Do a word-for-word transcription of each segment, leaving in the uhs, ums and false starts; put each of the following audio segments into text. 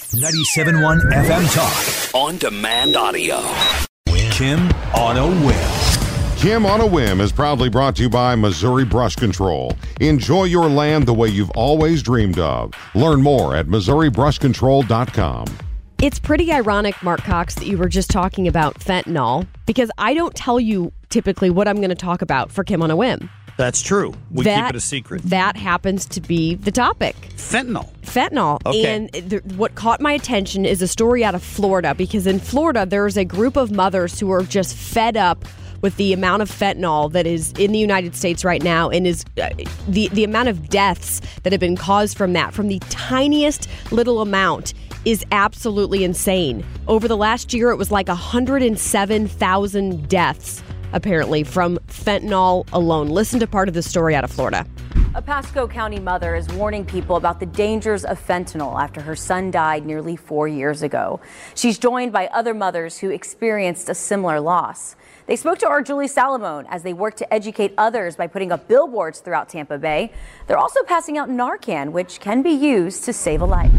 ninety-seven point one F M Talk. On demand audio. Kim on a Whim. Kim on a Whim is proudly brought to you by Missouri Brush Control. Enjoy your land the way you've always dreamed of. Learn more at Missouri Brush Control dot com. It's pretty ironic, Mark Cox, that you were just talking about fentanyl, because I don't tell you typically what I'm going to talk about for Kim on a Whim. That's true. We that, keep it a secret. That happens to be the topic. Fentanyl. Fentanyl. Okay. And th- what caught my attention is a story out of Florida, because in Florida, there's a group of mothers who are just fed up with the amount of fentanyl that is in the United States right now, and is uh, the, the amount of deaths that have been caused from that, from the tiniest little amount, is absolutely insane. Over the last year, it was like one hundred seven thousand deaths, apparently, from fentanyl alone. Listen to part of the story out of Florida. A Pasco County mother is warning people about the dangers of fentanyl after her son died nearly four years ago. She's joined by other mothers who experienced a similar loss. They spoke to our Julie Salamone as they work to educate others by putting up billboards throughout Tampa Bay. They're also passing out Narcan, which can be used to save a life.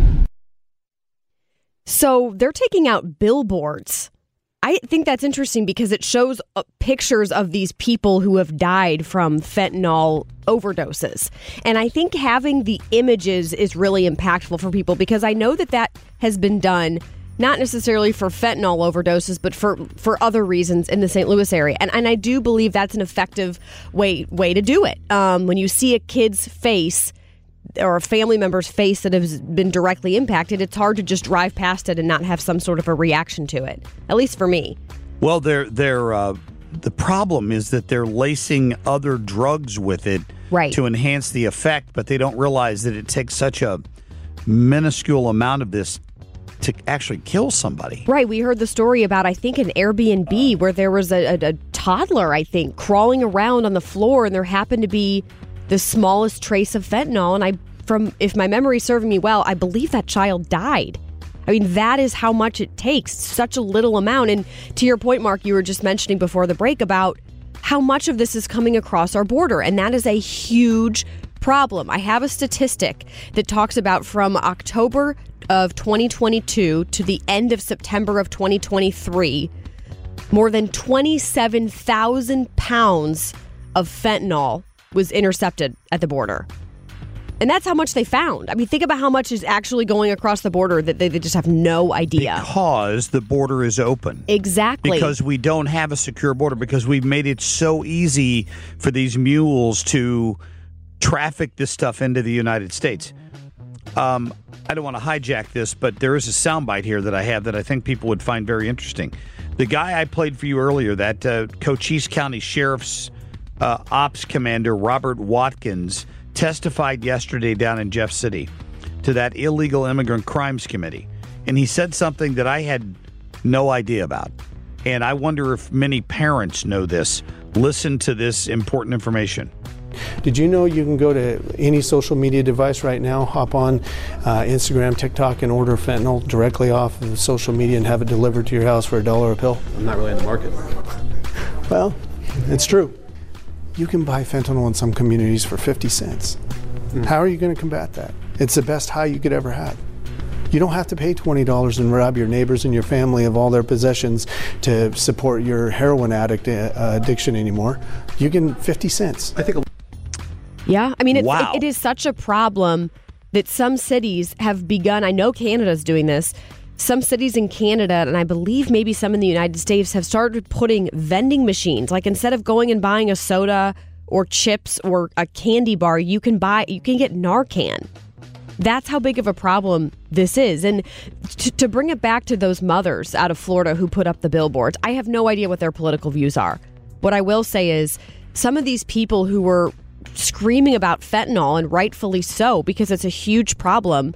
So they're taking out billboards. I think that's interesting because it shows uh, pictures of these people who have died from fentanyl overdoses. And I think having the images is really impactful for people, because I know that that has been done not necessarily for fentanyl overdoses, but for, for other reasons in the Saint Louis area. And and I do believe that's an effective way way to do it. Um, when you see a kid's face or a family member's face that has been directly impacted, it's hard to just drive past it and not have some sort of a reaction to it, at least for me. Well, they're, they're, uh, the problem is that they're lacing other drugs with it right. to enhance the effect, but they don't realize that it takes such a minuscule amount of this to actually kill somebody. Right. We heard the story about, I think, an Airbnb where there was a, a, a toddler, I think, crawling around on the floor, and there happened to be the smallest trace of fentanyl. And I, from if my memory serving me well, I believe that child died. I mean, that is how much it takes, such a little amount. And to your point, Mark, you were just mentioning before the break about how much of this is coming across our border. And that is a huge problem. I have a statistic that talks about from October of twenty twenty-two to the end of September of twenty twenty-three, more than twenty-seven thousand pounds of fentanyl was intercepted at the border. And that's how much they found. I mean, think about how much is actually going across the border that they, they just have no idea. Because the border is open. Exactly. Because we don't have a secure border, because we've made it so easy for these mules to traffic this stuff into the United States. Um, I don't want to hijack this, but there is a soundbite here that I have that I think people would find very interesting. The guy I played for you earlier, that uh, Cochise County Sheriff's uh, Ops Commander, Robert Watkins, testified yesterday down in Jeff City to that Illegal Immigrant Crimes Committee. And he said something that I had no idea about. And I wonder if many parents know this. Listen to this important information. Did you know you can go to any social media device right now, hop on uh, Instagram, TikTok, and order fentanyl directly off of social media and have it delivered to your house for a dollar a pill? I'm not really in the market. Well, it's true. You can buy fentanyl in some communities for fifty cents. Mm. How are you going to combat that? It's the best high you could ever have. You don't have to pay twenty dollars and rob your neighbors and your family of all their possessions to support your heroin addict uh, addiction anymore. You can fifty cents. I think. A- yeah, I mean, it's, wow. it, it is such a problem that some cities have begun. I know Canada's doing this. Some cities in Canada, and I believe maybe some in the United States, have started putting vending machines. Like, instead of going and buying a soda or chips or a candy bar, you can buy, you can get Narcan. That's how big of a problem this is. And to, to bring it back to those mothers out of Florida who put up the billboards, I have no idea what their political views are. What I will say is some of these people who were screaming about fentanyl, and rightfully so, because it's a huge problem,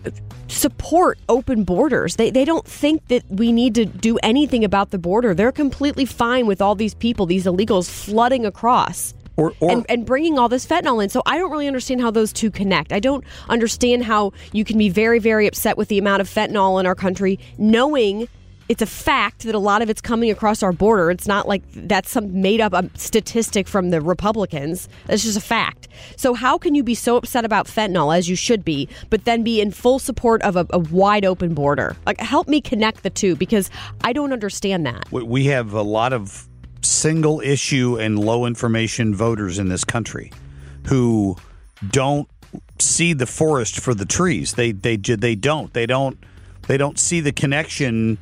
support open borders. They they don't think that we need to do anything about the border. They're completely fine with all these people, these illegals, flooding across or, or, and, and bringing all this fentanyl in. So I don't really understand how those two connect. I don't understand how you can be very, very upset with the amount of fentanyl in our country, knowing it's a fact that a lot of it's coming across our border. It's not like that's some made up um, statistic from the Republicans. It's just a fact. So how can you be so upset about fentanyl, as you should be, but then be in full support of a, a wide open border? Like, help me connect the two, because I don't understand that. We have a lot of single issue and low information voters in this country who don't see the forest for the trees. They they they don't. They don't. They don't see the connection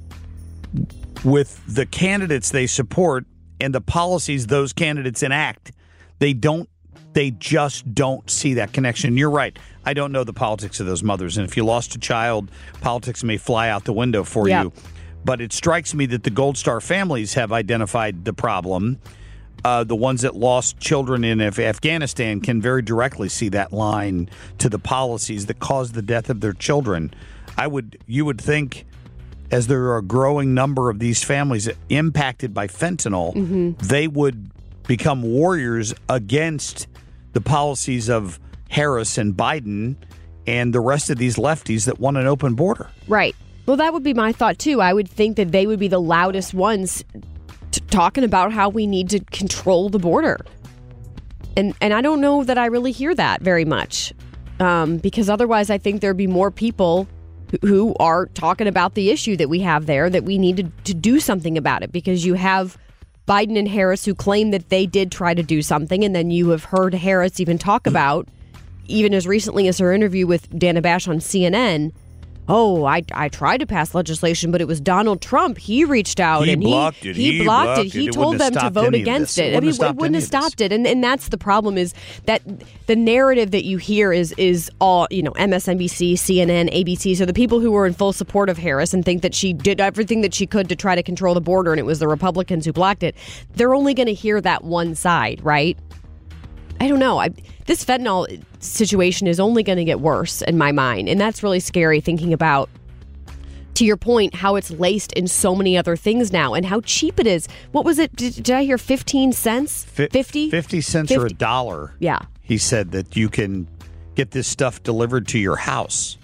with the candidates they support and the policies those candidates enact. They don't. They just don't see that connection. You're right. I don't know the politics of those mothers, and if you lost a child, politics may fly out the window for yep. you. But it strikes me that the Gold Star families have identified the problem. Uh, the ones that lost children in Af- Afghanistan can very directly see that line to the policies that caused the death of their children. I would, you would think, as there are a growing number of these families impacted by fentanyl, mm-hmm. they would become warriors against the policies of Harris and Biden and the rest of these lefties that want an open border. Right. Well, that would be my thought, too. I would think that they would be the loudest ones t- talking about how we need to control the border. And and I don't know that I really hear that very much, um, because otherwise I think there'd be more people who, who are talking about the issue that we have there, that we need to, to do something about it, because you have Biden and Harris who claim that they did try to do something, and then you have heard Harris even talk about, even as recently as her interview with Dana Bash on C N N, oh, I I tried to pass legislation, but it was Donald Trump. He reached out he and blocked he, it. he, he blocked, blocked it. He it. told it them to vote against it. it. I mean, it wouldn't have stopped it. And and that's the problem, is that the narrative that you hear is is all, you know, M S N B C, C N N, A B C. So the people who were in full support of Harris and think that she did everything that she could to try to control the border, and it was the Republicans who blocked it, they're only going to hear that one side, right? I don't know. I, this fentanyl situation is only going to get worse in my mind. And that's really scary, thinking about, to your point, how it's laced in so many other things now and how cheap it is. What was it? Did, did I hear fifteen cents? fifty? fifty cents fifty or a dollar. Yeah. He said that you can get this stuff delivered to your house.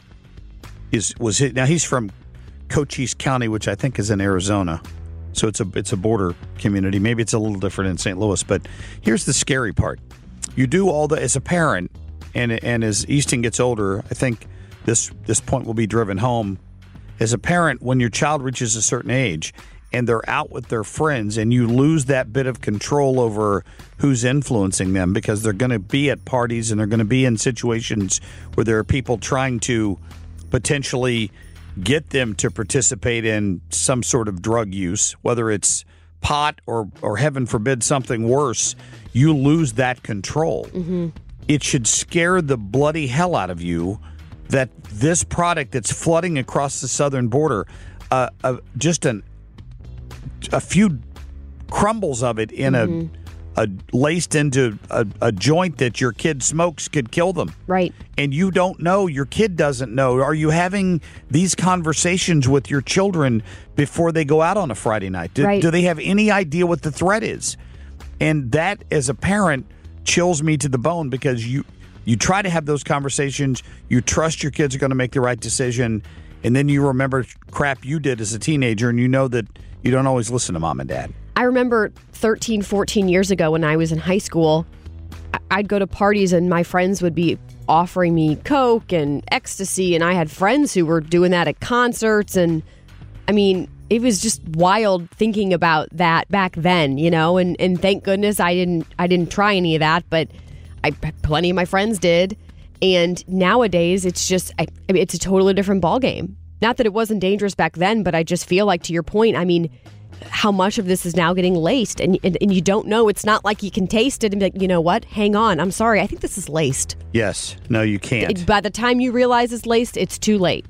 Is was it? Now, he's from Cochise County, which I think is in Arizona. So it's a it's a border community. Maybe it's a little different in Saint Louis. But here's the scary part. You do all the, as a parent, and and as Easton gets older, I think this this point will be driven home. As a parent, when your child reaches a certain age and they're out with their friends and you lose that bit of control over who's influencing them, because they're going to be at parties and they're going to be in situations where there are people trying to potentially get them to participate in some sort of drug use, whether it's pot or, or heaven forbid, something worse, you lose that control. Mm-hmm. It should scare the bloody hell out of you that this product that's flooding across the southern border, uh, uh, just an, a few crumbles of it in mm-hmm. a, a laced into a, a joint that your kid smokes could kill them. Right. And you don't know, your kid doesn't know. Are you having these conversations with your children before they go out on a Friday night? Do, right. do they have any idea what the threat is? And that, as a parent, chills me to the bone, because you you try to have those conversations, you trust your kids are going to make the right decision, and then you remember crap you did as a teenager, and you know that you don't always listen to mom and dad. I remember thirteen, fourteen years ago when I was in high school, I'd go to parties and my friends would be offering me Coke and ecstasy, and I had friends who were doing that at concerts, and I mean, it was just wild thinking about that back then, you know, and, and thank goodness I didn't I didn't try any of that, but I plenty of my friends did. And nowadays it's just I, I mean, it's a totally different ballgame. Not that it wasn't dangerous back then, but I just feel like, to your point, I mean, how much of this is now getting laced, and and, and you don't know. It's not like you can taste it and be like, you know what, hang on, I'm sorry, I think this is laced. Yes. No, you can't. It, by the time you realize it's laced, it's too late.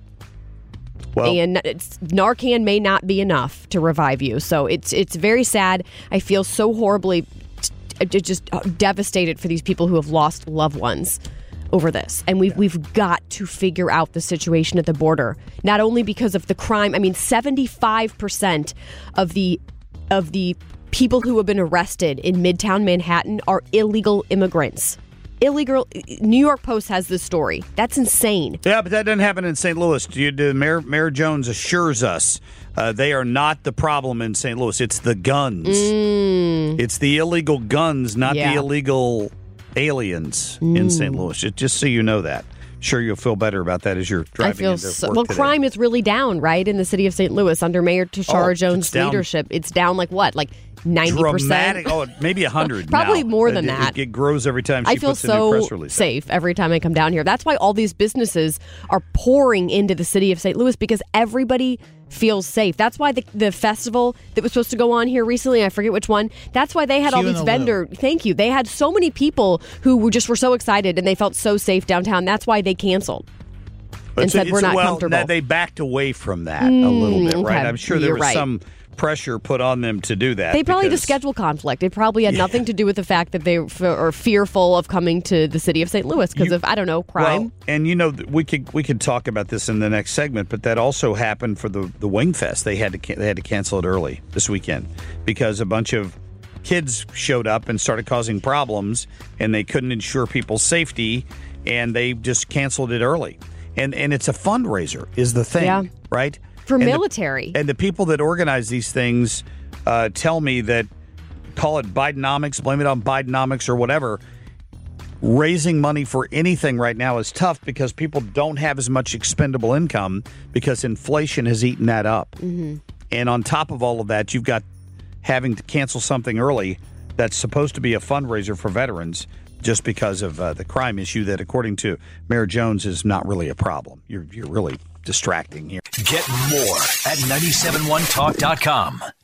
Well, and it's, Narcan may not be enough to revive you. So it's it's very sad. I feel so horribly t- just devastated for these people who have lost loved ones over this. And we've, we've got to figure out the situation at the border, not only because of the crime. I mean, seventy-five percent of the of the people who have been arrested in Midtown Manhattan are illegal immigrants. illegal. New York Post has this story. That's insane. Yeah, but that doesn't happen in Saint Louis. You, the Mayor, Mayor Jones assures us uh, they are not the problem in Saint Louis. It's the guns. Mm. It's the illegal guns, not Yeah. the illegal aliens Mm. in Saint Louis. Just, just so you know that. Sure, you'll feel better about that as you're driving I feel into so, work well. today. Crime is really down, right, in the city of Saint Louis under Mayor Tashara Oh, it's Jones' down. leadership. It's down like what, like ninety percent. Dramatic. Oh, maybe a hundred. Probably now. more than it, that. It, it grows every time she I feel puts a new so press release. safe every time I come down here. That's why all these businesses are pouring into the city of Saint Louis, because everybody feels safe. That's why the the festival that was supposed to go on here recently, I forget which one, that's why they had all Q in these the vendor Loop. thank you. They had so many people who were just were so excited and they felt so safe downtown. That's why they canceled. But and so said it's- we're not well, comfortable. now they backed away from that a little bit, okay. right? I'm sure there You're was right. some pressure put on them to do that. They probably had a because- schedule conflict. It probably had nothing to do with the fact that they f- are fearful of coming to the city of Saint Louis because You- of, I don't know, crime. Well, and you know, th- we could we could talk about this in the next segment, but that also happened for the the Wing Fest. They had to ca- they had to cancel it early this weekend because a bunch of kids showed up and started causing problems, and they couldn't ensure people's safety, and they just canceled it early. And and it's a fundraiser is the thing, Yeah. right? For And the- military. and the people that organize these things uh, tell me that, call it Bidenomics, blame it on Bidenomics or whatever, raising money for anything right now is tough because people don't have as much expendable income because inflation has eaten that up. Mm-hmm. And on top of all of that, you've got having to cancel something early that's supposed to be a fundraiser for veterans just because of uh, the crime issue that, according to Mayor Jones, is not really a problem. You're, you're really distracting here. Get more at nine seven one talk dot com.